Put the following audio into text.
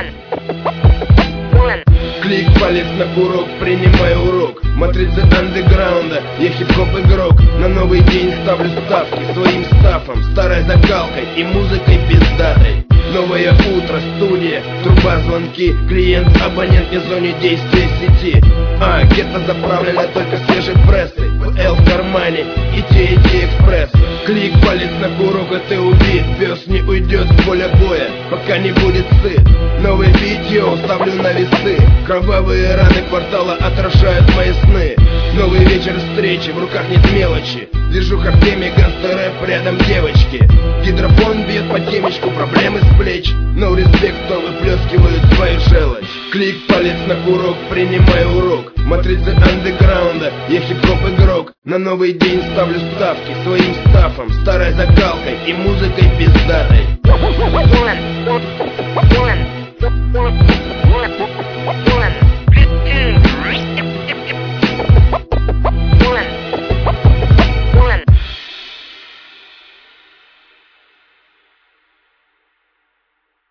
Клик, палец на курок, принимай урок. Матрицы андеграунда, я хип-хоп игрок. На новый день ставлю ставки своим стафом, старой закалкой и музыкой пиздатой. Новое утро, студия, труба, звонки. Клиент, абонент не в зоне действия сети. Гетто заправлено только свежей прессой. ВЛ в кармане и те экспресса. Клик, палец на курок, а ты убит. Пес не уйдет с поля боя, пока не будет сыт. Новый бит, йоу, ставлю на весы. Кровавые раны квартала отражают мои сны. Новый вечер встречи, в руках нет мелочи. Движуха в теме, гангстер-рэп, рядом девочки. Гидрофон бьет по темечку, проблемы с плеч. No respect, кто выплескивают свою желчь. Клик, палец на курок, принимай урок. Матрицы андеграунда, я хип-хоп игрок. На новый день ставлю ставки своим стафом, старой закалкой и музыкой пиздатой.